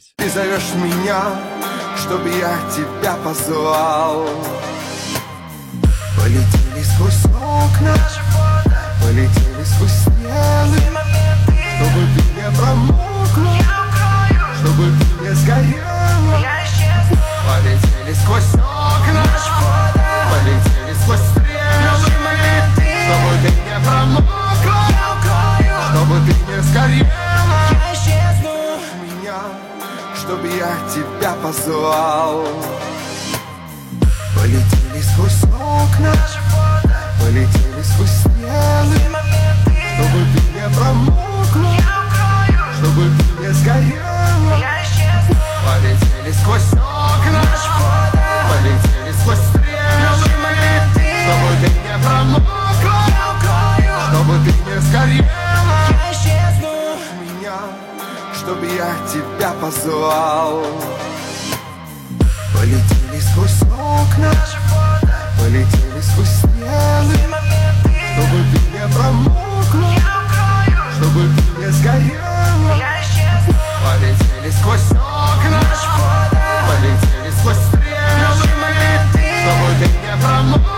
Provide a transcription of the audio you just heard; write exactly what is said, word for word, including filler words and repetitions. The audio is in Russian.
получилось. Ты зовешь меня, чтобы я тебя позвал. Полетели сквозь окна, полетели сквозь стены, чтобы ты не промокла, чтобы ты не сгорела. Полетели сквозь окна, полетели сквозь стены, чтобы ты не промокла, чтобы ты не сгорела. Меня, чтобы я тебя позвал. Полетели сквозь окна, полетели сквозь стены, чтобы ты не промокла, чтобы ты не сгорела. Полетели сквозь окна, полетели сквозь стены, чтобы ты не промокла, чтобы ты не сгорела. Меня, чтобы я тебя позвал. Полетели сквозь окна, полетели сквозь стены, чтобы ты не промокла, чтобы ты не сгорела. Полетели сквозь окна, полетели сквозь стены, чтобы ты не промокла,